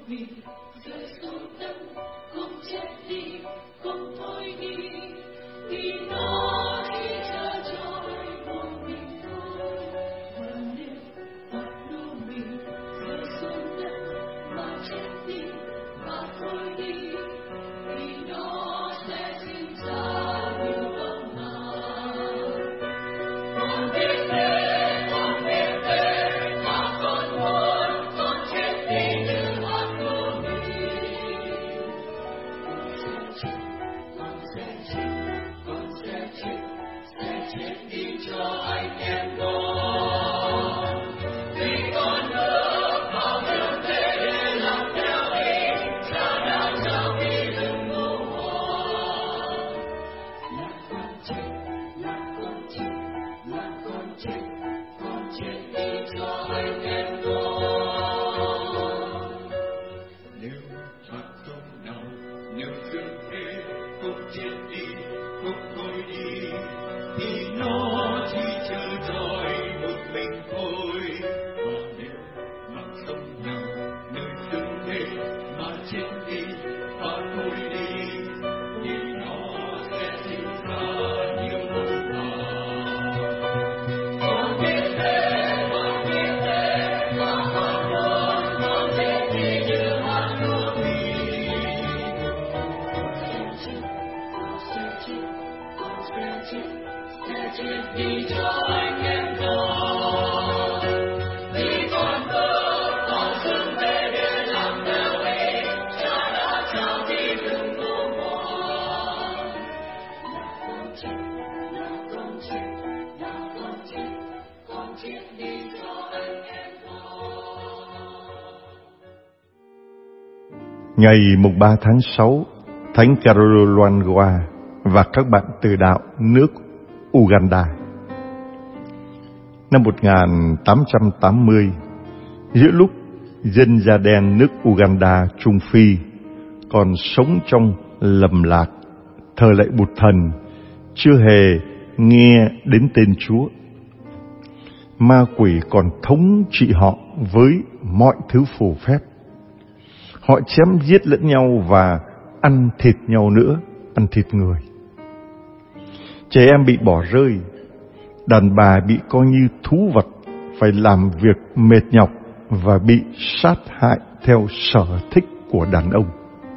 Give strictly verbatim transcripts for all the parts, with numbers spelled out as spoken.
mình rơi xuống đất, không chết đi, không thôi đi, vì nó chỉ chờ trôi một mình thôi. Và nếu hoặc đưa mình rơi xuống đất mà chết đi, mà thôi đi, vì nó sẽ sinh ra nhiều bóng ma. Con biết thế, con biết thế, mà con muốn con chết đi như hạt của mình. Con sẽ chết, con sẽ chết, sẽ chết đi cho anh em con. Vì con ước bao nhiêu thế để làm theo ý Cha đã trao đi đừng ngủ hoài. Là con chết, là con chết, là con chết, con chết đi cho anh em con. Nếu hạt giống nào, nếu thương thế không chết đi, không thôi đi, thì nó chỉ chờ đợi một mình thôi. Và nếu hạt giống nào, nếu thương thế mà chết đi, mà thôi đi, thì nó sẽ sinh ra nhiều bóng ma. Con biết thế, con biết thế, mà con muốn con chết đi như hạt của mình. Con sẽ chết, con sẽ chết, sẽ chết đi cho anh em con. Vì con ước con xứng về để làm theo ý Cha đã trao đi đừng ngủ hoài. Là con chết, là con chết, là con chết, con chết đi cho anh em con. Ngày mùng ba tháng sáu, Thánh Carolo Lwangoa và các bạn từ đạo nước Uganda. Năm một nghìn tám trăm tám mươi, giữa lúc dân da đen nước Uganda, Trung Phi còn sống trong lầm lạc, thờ lạy Bụt thần, chưa hề nghe đến tên Chúa, ma quỷ còn thống trị họ với mọi thứ phù phép. Họ chém giết lẫn nhau và ăn thịt nhau nữa, ăn thịt người. Trẻ em bị bỏ rơi, đàn bà bị coi như thú vật, phải làm việc mệt nhọc và bị sát hại theo sở thích của đàn ông.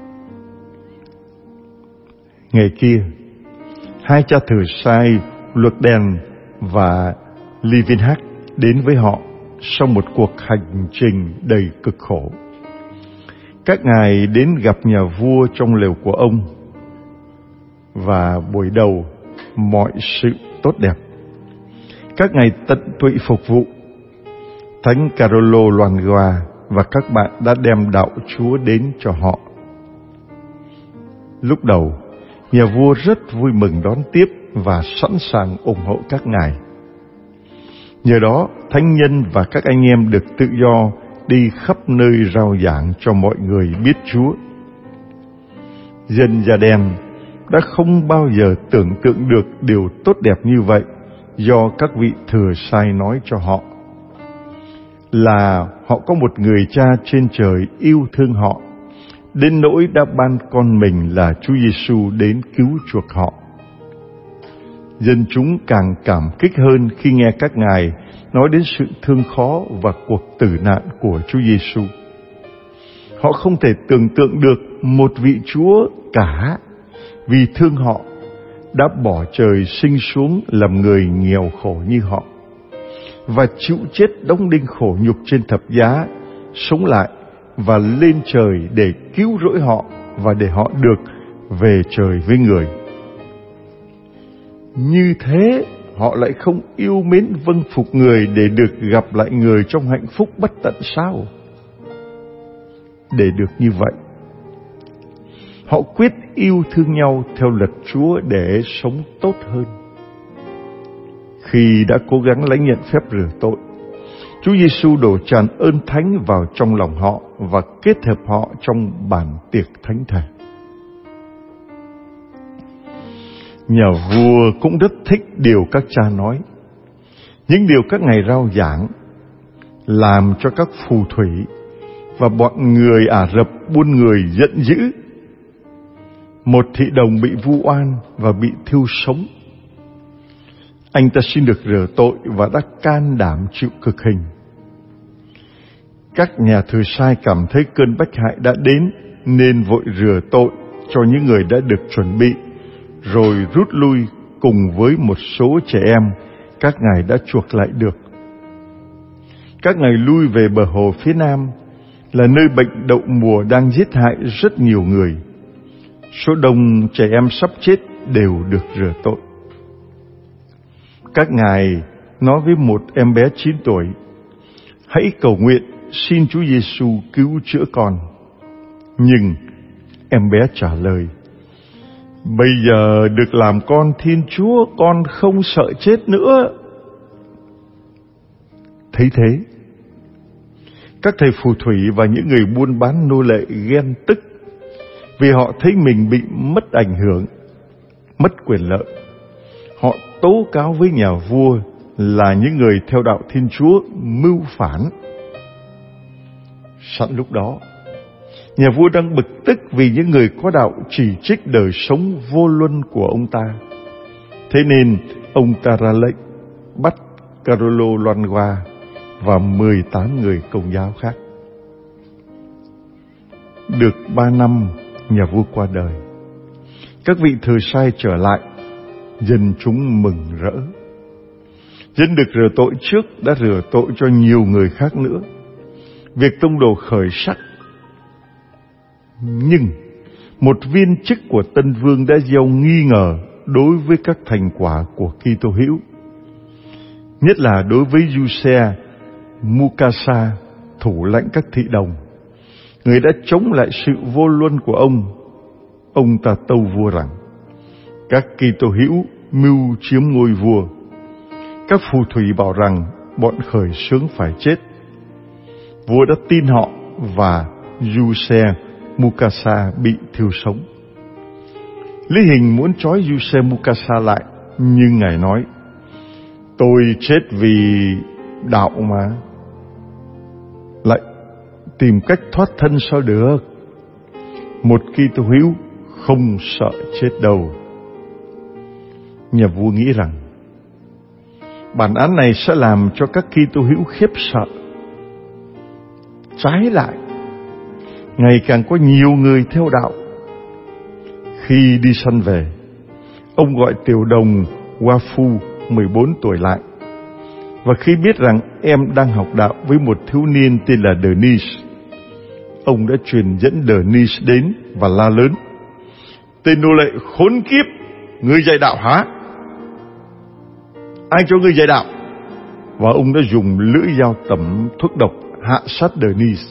Ngày kia, hai cha thừa sai Lugden và Livinhac đến với họ sau một cuộc hành trình đầy cực khổ. Các ngài đến gặp nhà vua trong lều của ông, và buổi đầu mọi sự tốt đẹp. Các ngài tận tụy phục vụ. Thánh Carolo Lwangoa và các bạn đã đem đạo Chúa đến cho họ. Lúc đầu, nhà vua rất vui mừng đón tiếp và sẵn sàng ủng hộ các ngài. Nhờ đó, thánh nhân và các anh em được tự do đi khắp nơi rao giảng cho mọi người biết Chúa. Dân da đen đã không bao giờ tưởng tượng được điều tốt đẹp như vậy do các vị thừa sai nói cho họ, là họ có một người cha trên trời yêu thương họ, đến nỗi đã ban con mình là Chúa Giêsu đến cứu chuộc họ. Dân chúng càng cảm kích hơn khi nghe các ngài nói đến sự thương khó và cuộc tử nạn của Chúa Giêsu. Họ không thể tưởng tượng được một vị Chúa cả vì thương họ đã bỏ trời sinh xuống làm người nghèo khổ như họ và chịu chết đóng đinh khổ nhục trên thập giá, sống lại và lên trời để cứu rỗi họ và để họ được về trời với người. Như thế, họ lại không yêu mến vâng phục người để được gặp lại người trong hạnh phúc bất tận sao? Để được như vậy, họ quyết yêu thương nhau theo luật Chúa để sống tốt hơn. Khi đã cố gắng lãnh nhận phép rửa tội, Chúa Giêsu đổ tràn ơn thánh vào trong lòng họ và kết hợp họ trong bàn tiệc thánh thể. Nhà vua cũng rất thích điều các cha nói. Những điều các ngài rao giảng làm cho các phù thủy và bọn người Ả Rập buôn người giận dữ. Một thị đồng bị vu oan và bị thiêu sống. Anh ta xin được rửa tội và đã can đảm chịu cực hình. Các nhà thừa sai cảm thấy cơn bách hại đã đến nên vội rửa tội cho những người đã được chuẩn bị, rồi rút lui cùng với một số trẻ em các ngài đã chuộc lại được. Các ngài lui về bờ hồ phía nam, là nơi bệnh đậu mùa đang giết hại rất nhiều người. Số đông trẻ em sắp chết đều được rửa tội. Các ngài nói với một em bé chín tuổi: hãy cầu nguyện xin Chúa Giêsu cứu chữa con. Nhưng em bé trả lời: bây giờ được làm con Thiên Chúa, con không sợ chết nữa. Thấy thế, các thầy phù thủy và những người buôn bán nô lệ ghen tức, vì họ thấy mình bị mất ảnh hưởng, mất quyền lợi. Họ tố cáo với nhà vua là những người theo đạo Thiên Chúa mưu phản. Sẵn lúc đó, nhà vua đang bực tức vì những người có đạo chỉ trích đời sống vô luân của ông ta. Thế nên ông ta ra lệnh bắt Carolo Loangoa và mười tám người Công giáo khác. Được ba năm, nhà vua qua đời. Các vị thừa sai trở lại, dân chúng mừng rỡ. Dân được rửa tội trước đã rửa tội cho nhiều người khác nữa. Việc tông đồ khởi sắc. Nhưng một viên chức của Tân Vương đã gieo nghi ngờ đối với các thành quả của Kitô hữu, nhất là đối với Giuse Mukasa, thủ lãnh các thị đồng. Người đã chống lại sự vô luân của ông. Ông ta tâu vua rằng các Kitô hữu mưu chiếm ngôi vua. Các phù thủy bảo rằng bọn khởi xướng phải chết. Vua đã tin họ và Giuse Mukasa bị thiêu sống. Lý Hình muốn trói Giuse Mukasa lại, nhưng ngài nói: tôi chết vì đạo mà. Lại tìm cách thoát thân sao được? Một Kitô hữu không sợ chết đâu. Nhà vua nghĩ rằng bản án này sẽ làm cho các Kitô hữu khiếp sợ. Trái lại, ngày càng có nhiều người theo đạo. Khi đi săn về, ông gọi tiểu đồng Wafu mười bốn tuổi lại, và khi biết rằng em đang học đạo với một thiếu niên tên là Denise, ông đã truyền dẫn Denise đến và la lớn: tên nô lệ khốn kiếp, ngươi dạy đạo hả? Ai cho ngươi dạy đạo? Và ông đã dùng lưỡi dao tẩm thuốc độc hạ sát Denise.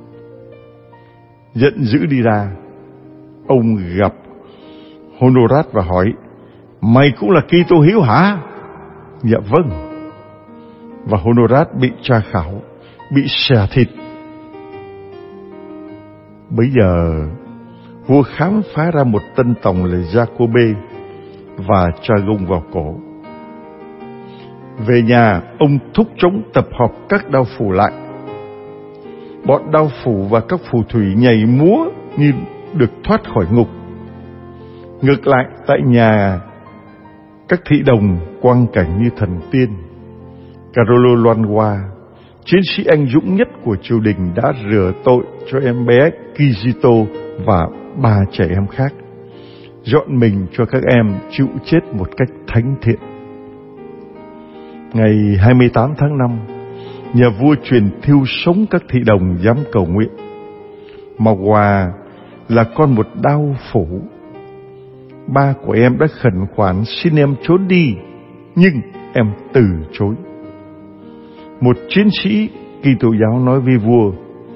Giận dữ đi ra, ông gặp Honorat và hỏi: mày cũng là Kitô hữu hả? Dạ vâng. Và Honorat bị tra khảo, bị xẻ thịt. Bấy giờ vua khám phá ra một tân tòng là Jacobe và tra gông vào cổ. Về nhà, ông thúc trống tập hợp các đao phủ lại. Bọn đao phủ và các phù thủy nhảy múa như được thoát khỏi ngục. Ngược lại, tại nhà, các thị đồng quang cảnh như thần tiên. Carolo Loangoa, chiến sĩ anh dũng nhất của triều đình, đã rửa tội cho em bé Kizito và ba trẻ em khác, dọn mình cho các em chịu chết một cách thánh thiện. Ngày hai mươi tám tháng năm, nhà vua truyền thiêu sống các thị đồng dám cầu nguyện. Magua là con một đao phủ. Ba của em đã khẩn khoản xin em trốn đi, nhưng em từ chối. Một chiến sĩ Kitô giáo nói với vua: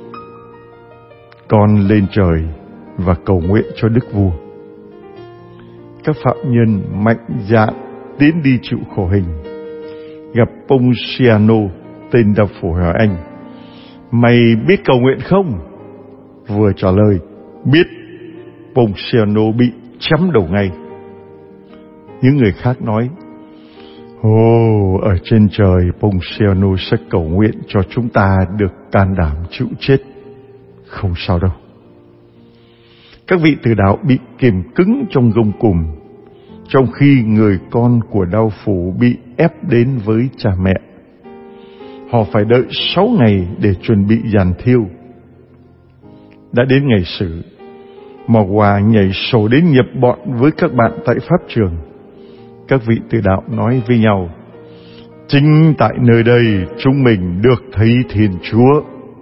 con lên trời và cầu nguyện cho đức vua. Các phạm nhân mạnh dạn tiến đi chịu khổ hình. Gặp Ponciano, tên đao phủ hỏi anh: mày biết cầu nguyện không? Vừa trả lời biết, Ponciano bị chém đầu ngay. Những người khác nói: ồ, oh, ở trên trời Ponciano sẽ cầu nguyện cho chúng ta được can đảm chịu chết. Không sao đâu. Các vị tử đạo bị kìm cứng trong gông cùm, trong khi người con của đao phủ bị ép đến với cha mẹ. Họ phải đợi sáu ngày để chuẩn bị giàn thiêu. Đã đến ngày xử, Mò Quà nhảy sổ đến nhập bọn với các bạn tại pháp trường. Các vị tử đạo nói với nhau: chính tại nơi đây chúng mình được thấy Thiên Chúa.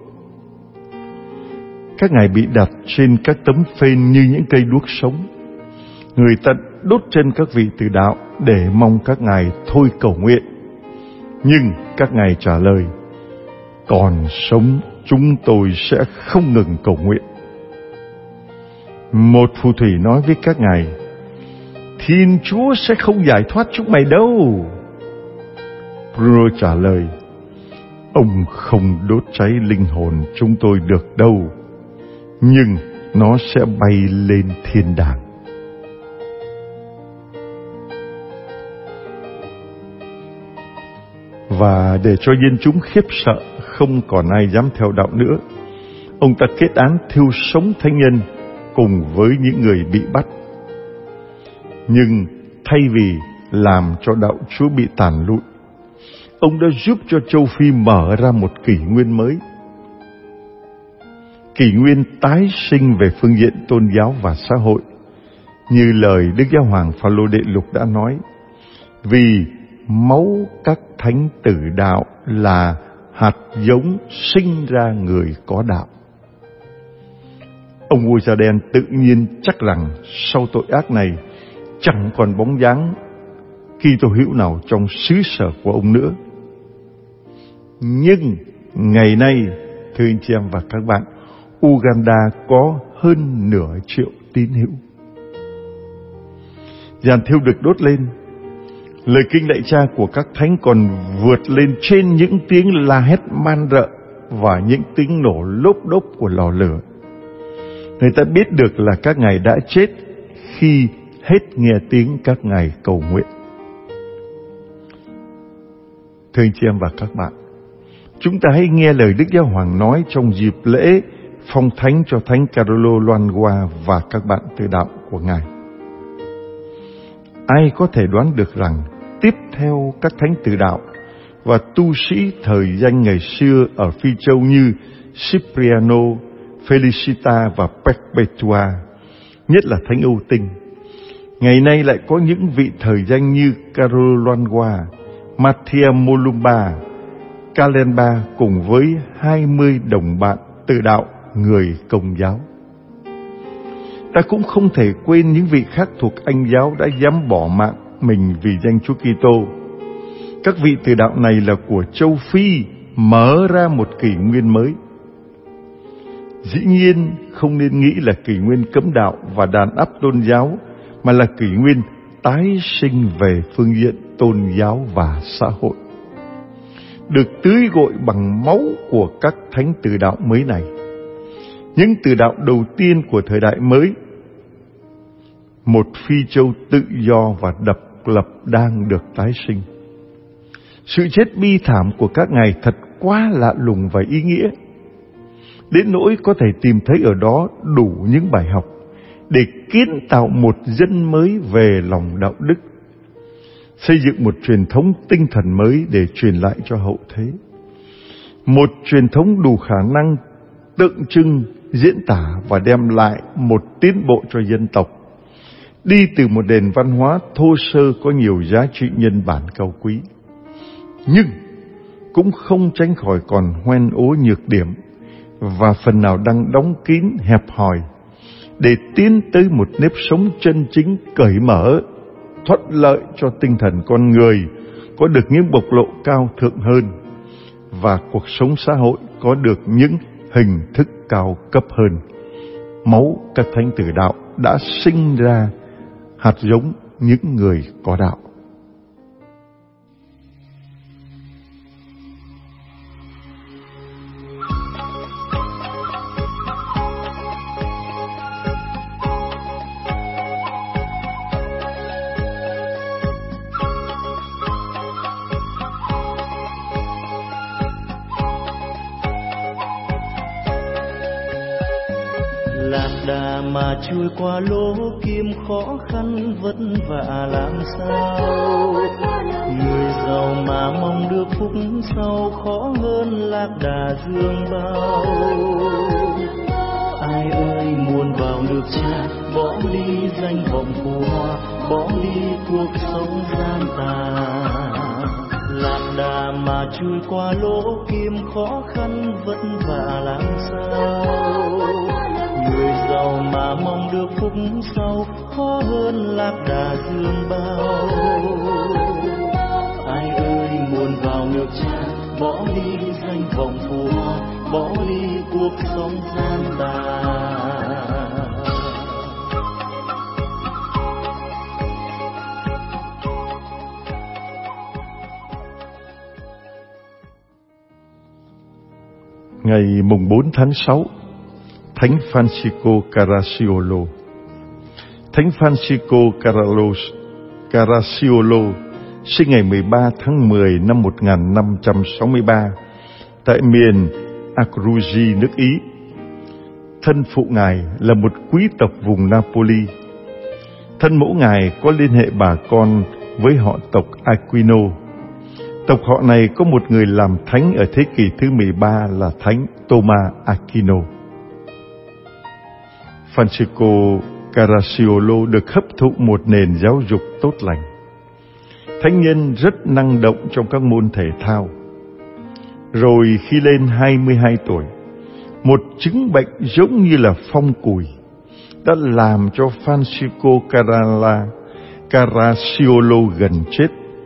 Các ngài bị đặt trên các tấm phên như những cây đuốc sống. Người ta đốt chân các vị tử đạo để mong các ngài thôi cầu nguyện. Nhưng các ngài trả lời: còn sống chúng tôi sẽ không ngừng cầu nguyện. Một phù thủy nói với các ngài: Thiên Chúa sẽ không giải thoát chúng mày đâu. Bruno trả lời: ông không đốt cháy linh hồn chúng tôi được đâu, nhưng nó sẽ bay lên thiên đàng. Và để cho dân chúng khiếp sợ, không còn ai dám theo đạo nữa, ông ta kết án thiêu sống thánh nhân cùng với những người bị bắt. Nhưng thay vì làm cho đạo Chúa bị tàn lụi, ông đã giúp cho châu Phi mở ra một kỷ nguyên mới. Kỷ nguyên tái sinh về phương diện tôn giáo và xã hội, như lời Đức Giáo hoàng Phaolô Đệ Lục đã nói: vì máu các thánh tử đạo là hạt giống sinh ra người có đạo. Ông vua da đen tự nhiên chắc rằng sau tội ác này chẳng còn bóng dáng Kitô hữu nào trong xứ sở của ông nữa. Nhưng ngày nay, thưa anh chị em và các bạn, Uganda có hơn nửa triệu tín hữu. Giàn thiêu được đốt lên, lời kinh lạy Cha của các thánh còn vượt lên trên những tiếng la hét man rợ và những tiếng nổ lốp đốp của lò lửa. Người ta biết được là các ngài đã chết khi hết nghe tiếng các ngài cầu nguyện. Thưa anh chị em và các bạn, chúng ta hãy nghe lời Đức Giáo hoàng nói trong dịp lễ phong thánh cho Thánh Carolo Lwangoa và các bạn tử đạo của ngài. Ai có thể đoán được rằng tiếp theo các thánh tử đạo và tu sĩ thời danh ngày xưa ở Phi Châu như Cipriano, Felicita và Perpetua, nhất là Thánh Âu Tinh, ngày nay lại có những vị thời danh như Carolo Lwangoa, Mattia Molumba, Kalenba cùng với hai mươi đồng bạn tử đạo người Công giáo. Ta cũng không thể quên những vị khác thuộc Anh giáo đã dám bỏ mạng mình vì danh Chúa Kitô. Các vị tử đạo này là của châu Phi mở ra một kỷ nguyên mới. Dĩ nhiên không nên nghĩ là kỷ nguyên cấm đạo và đàn áp tôn giáo, mà là kỷ nguyên tái sinh về phương diện tôn giáo và xã hội, được tưới gội bằng máu của các thánh tử đạo mới này. Những tử đạo đầu tiên của thời đại mới, một Phi Châu tự do và độc lập đang được tái sinh. Sự chết bi thảm của các ngài thật quá lạ lùng và ý nghĩa, đến nỗi có thể tìm thấy ở đó đủ những bài học để kiến tạo một dân mới về lòng đạo đức, xây dựng một truyền thống tinh thần mới để truyền lại cho hậu thế. Một truyền thống đủ khả năng tượng trưng, diễn tả và đem lại một tiến bộ cho dân tộc, đi từ một nền văn hóa thô sơ có nhiều giá trị nhân bản cao quý, nhưng cũng không tránh khỏi còn hoen ố nhược điểm và phần nào đang đóng kín hẹp hòi, để tiến tới một nếp sống chân chính cởi mở, thuận lợi cho tinh thần con người có được những bộc lộ cao thượng hơn, và cuộc sống xã hội có được những hình thức cao cấp hơn. Máu các thánh tử đạo đã sinh ra hạt giống những người có đạo. đà mà trôi qua lỗ kim khó khăn vất vả làm sao. Người giàu mà mong được phúc sau khó hơn lạc đà dương bao. Ai ơi muốn vào nước Cha, bỏ đi danh vọng phù hoa, bỏ đi cuộc sống gian tà. Lạc đà mà trôi qua lỗ kim khó khăn vất vả làm sao. Người giàu mà mong được phúc sau khó hơn lạc đà dương bao. Ai ơi muốn vào nước Cha, bỏ đi danh vọng phù hoa, bỏ đi cuộc sống gian tà. Ngày mùng bốn tháng sáu, Thánh Francisco Caracciolo. Thánh Francisco Caracciolo sinh ngày mười ba tháng mười năm một nghìn năm trăm sáu mươi ba tại miền Abruzzi, nước Ý. Thân phụ Ngài là một quý tộc vùng Napoli. Thân mẫu Ngài có liên hệ bà con với họ tộc Aquino. Tộc họ này có một người làm thánh ở thế kỷ thứ mười ba là Thánh Thomas Aquino. Francisco Caracciolo được hấp thụ một nền giáo dục tốt lành. Thánh nhân rất năng động trong các môn thể thao. Rồi khi lên hai mươi hai tuổi, một chứng bệnh giống như là phong cùi đã làm cho Francisco Caracciolo gần chết.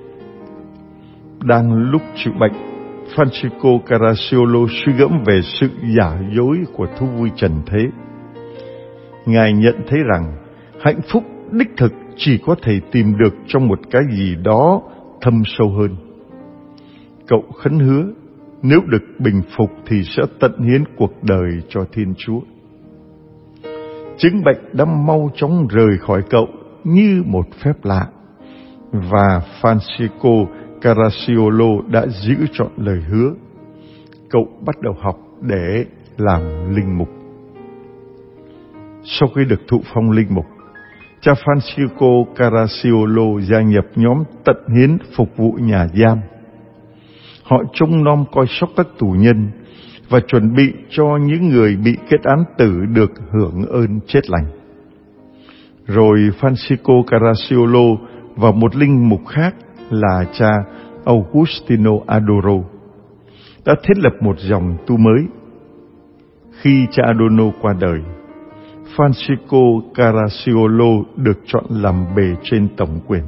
Đang lúc chịu bệnh, Francisco Caracciolo suy gẫm về sự giả dối của thú vui trần thế. Ngài nhận thấy rằng hạnh phúc đích thực chỉ có thể tìm được trong một cái gì đó thâm sâu hơn. Cậu khấn hứa nếu được bình phục thì sẽ tận hiến cuộc đời cho Thiên Chúa. Chứng bệnh đã mau chóng rời khỏi cậu như một phép lạ, và Francisco Caracciolo đã giữ trọn lời hứa. Cậu bắt đầu học để làm linh mục. Sau khi được thụ phong linh mục, cha Francisco Caracciolo gia nhập nhóm tận hiến phục vụ nhà giam. Họ trông nom coi sóc các tù nhân và chuẩn bị cho những người bị kết án tử được hưởng ơn chết lành. Rồi Francisco Caracciolo và một linh mục khác là cha Augustino Adoro đã thiết lập một dòng tu mới. Khi cha Adorno qua đời, Francisco Caracciolo được chọn làm bề trên tổng quyền.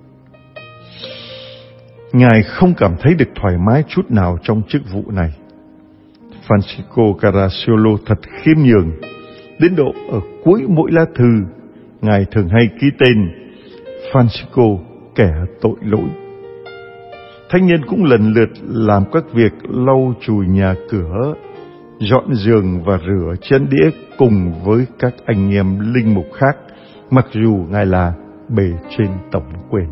Ngài không cảm thấy được thoải mái chút nào trong chức vụ này. Francisco Caracciolo thật khiêm nhường, đến độ ở cuối mỗi lá thư, Ngài thường hay ký tên Francisco kẻ tội lỗi. Thánh nhân cũng lần lượt làm các việc lau chùi nhà cửa, dọn giường và rửa chén đĩa cùng với các anh em linh mục khác, mặc dù Ngài là bề trên tổng quyền.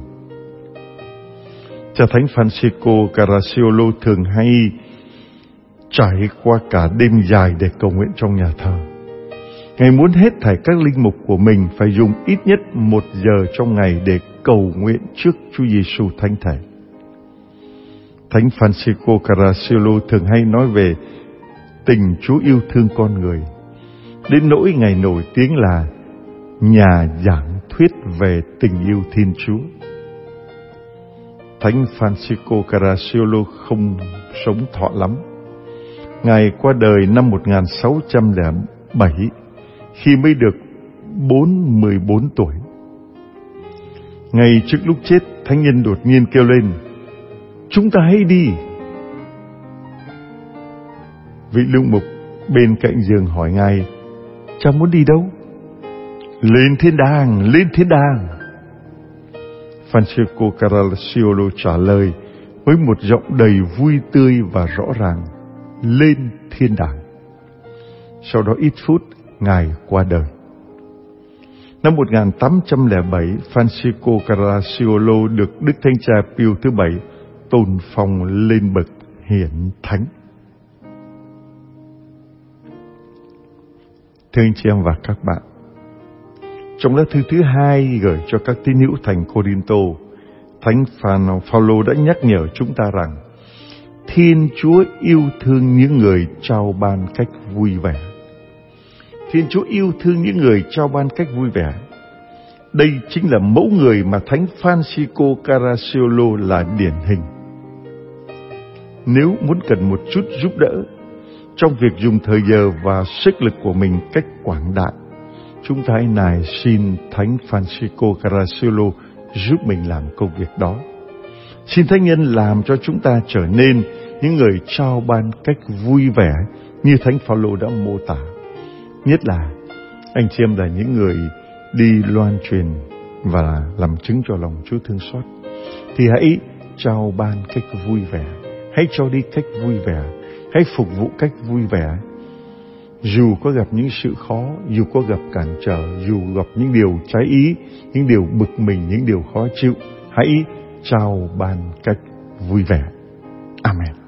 Cha Thánh Francisco Caracciolo thường hay trải qua cả đêm dài để cầu nguyện trong nhà thờ. Ngài muốn hết thảy các linh mục của mình phải dùng ít nhất một giờ trong ngày để cầu nguyện trước Chúa Giêsu Thánh Thể. Thánh Francisco Caracciolo thường hay nói về tình Chúa yêu thương con người, đến nỗi Ngài nổi tiếng là nhà giảng thuyết về tình yêu Thiên Chúa. Thánh Francisco Caracciolo không sống thọ lắm. Ngài qua đời năm một nghìn sáu trăm lẻ bảy khi mới được bốn mươi bốn tuổi. Ngay trước lúc chết, thánh nhân đột nhiên kêu lên: "Chúng ta hãy đi!" Vị linh mục bên cạnh giường hỏi Ngài: "Cha muốn đi đâu?" "Lên thiên đàng, lên thiên đàng." Francisco Caracciolo trả lời với một giọng đầy vui tươi và rõ ràng: "Lên thiên đàng." Sau đó ít phút, Ngài qua đời. Năm một nghìn tám trăm lẻ bảy, Francisco Caracciolo được Đức Thánh Cha Pio thứ bảy tôn phong lên bậc hiển thánh. Thưa anh chị em và các bạn, trong lá thư thứ hai gửi cho các tín hữu thành Cô-rin-tô, Thánh Phaolô đã nhắc nhở chúng ta rằng Thiên Chúa yêu thương những người trao ban cách vui vẻ. Thiên Chúa yêu thương những người trao ban cách vui vẻ. Đây chính là mẫu người mà Thánh Francisco Caracciolo là điển hình. Nếu muốn cần một chút giúp đỡ trong việc dùng thời giờ và sức lực của mình cách quảng đại, chúng ta hãy nài xin Thánh Francisco Caracciolo giúp mình làm công việc đó. Xin Thánh Nhân làm cho chúng ta trở nên những người trao ban cách vui vẻ như Thánh Phaolô đã mô tả. Nhất là anh chị em là những người đi loan truyền và làm chứng cho lòng Chúa thương xót, thì hãy trao ban cách vui vẻ, hãy cho đi cách vui vẻ, hãy phục vụ cách vui vẻ. Dù có gặp những sự khó, dù có gặp cản trở, dù gặp những điều trái ý, những điều bực mình, những điều khó chịu, hãy trao ban cách vui vẻ. Amen.